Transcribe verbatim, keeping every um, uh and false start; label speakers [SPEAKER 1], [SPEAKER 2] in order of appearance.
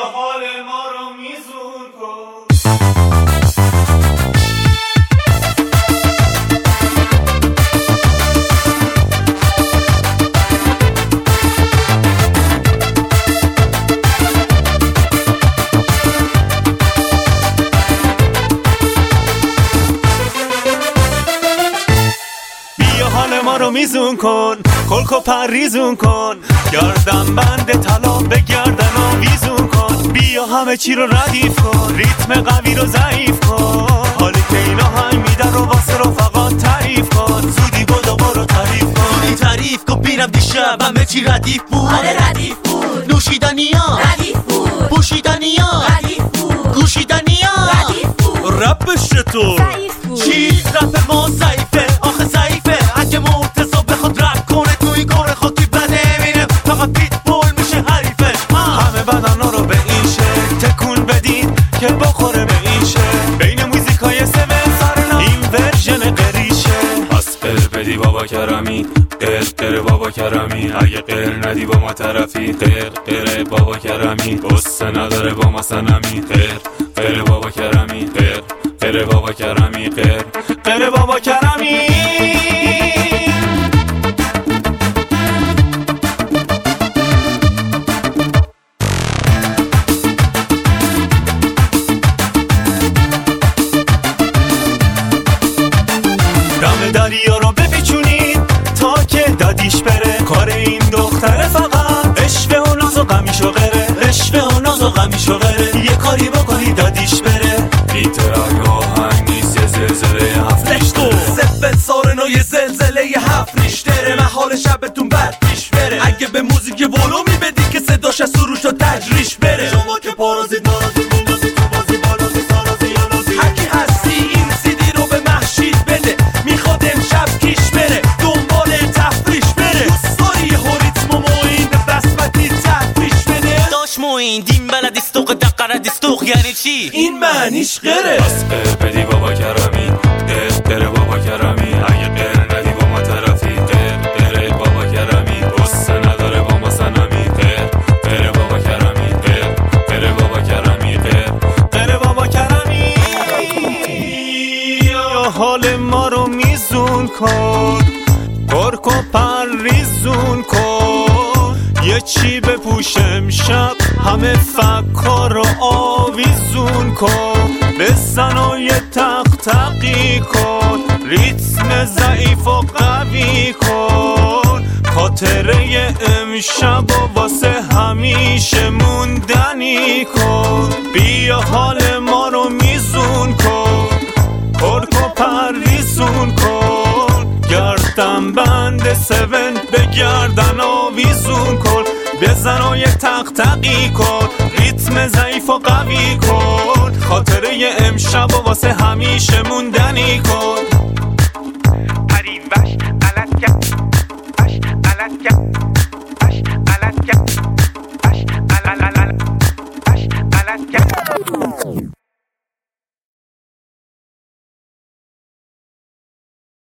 [SPEAKER 1] حال ما رو میزون کن. حال ما رو میزون کن، کلک و پریزون کن، گردن بند طلا به گردن آویزون کن. بیا همه چی رو ردیف کن، ریتم قوی رو ضعیف کن. حالی که اینا هنگ میدن رو واسه رفقات تعریف کن. زودی بدو برو تعریف کن.
[SPEAKER 2] زودی تعریف کن بینم دیشب همه چی ردیف بود.
[SPEAKER 3] آره ردیف بود.
[SPEAKER 2] نوشیدنیا
[SPEAKER 3] ردیف بود.
[SPEAKER 2] پوشیدنیا
[SPEAKER 3] ردیف بود.
[SPEAKER 2] گوشیدنیا
[SPEAKER 3] ردیف بود.
[SPEAKER 1] رپش چطور؟
[SPEAKER 3] ضعیف بود.
[SPEAKER 2] چی رپ ما ضعیفه؟ آخه ضعیفه. اگه مرتضی بخواد رپ کنه توی کار خودی بده میره فقط پیت بول میشه حریفه.
[SPEAKER 1] همه بدنا رو به این شکل تکون بدین که بخوره به این شکل. بین موزیکای سون سرنا این ورژن قریشه. پس قر بدی بابا کرمی، قر قر بابا کرمی. اگه قر ندی با ما طرفی، قر قر بابا کرمی. قصه نداره با ما سنمی، قر قر بابا کرمی، قر قر بابا کرمی، قر قر بابا کرمی. دم دریا رو بپیچونید تا که دادیش بره. کار این دختره فقط عشق و ناز و غمیش و غره، عشق و ناز و غمیش و غره. یه کاری بکنی دادیش بره. پیتر اگه آهنگ نیست یه زلزله هفت ریشتر.
[SPEAKER 2] سفت سارنا یه زلزله هفت ریشتره. محال شبتون بد پیش بره. اگه به موزیک ولو میبدی که صداش از سروش و تجریش بره.
[SPEAKER 1] شما که پارازید نارازید میندازید تو بازی بالازید سارازی یا نازید.
[SPEAKER 2] هرکی هستی این سیدی رو به محشید بده. میخواد امشب کیش بره دنبال تفریش بره. دوست داری هوریتم و موین به بسمتی تفریش بده.
[SPEAKER 4] داش موین دیم بلد استوق دقره دستوق یعنی چی؟
[SPEAKER 2] این معنیش غره.
[SPEAKER 1] بس قر بدی بابا کرمی، قر قر بابا کرمی. اگه قر ندی با ما طرفی، قر قر بابا کرمی. قصه نداره با ما سنمی، قر قر بابا کرمی، قر قر بابا کرمی، قر قر بابا کرمی. یا حال ما رو میزون کن، کرک و پریزون کن. یه چی بپوشم شب همه فکر رو آویزون کن. بزن و یه تق تقی کن، ریتم ضعیف و قوی کن. خاطره امشب و واسه همیشه موندنی کن. بیا حال ما رو میزون کن، کرک و پریزون کن. گردن بند سون به گردن آویزون کن. بزن و یه تق تقی کن، ریتم ضعیف و قوی کن. خاطره امشب و واسه همیشه موندنی کن.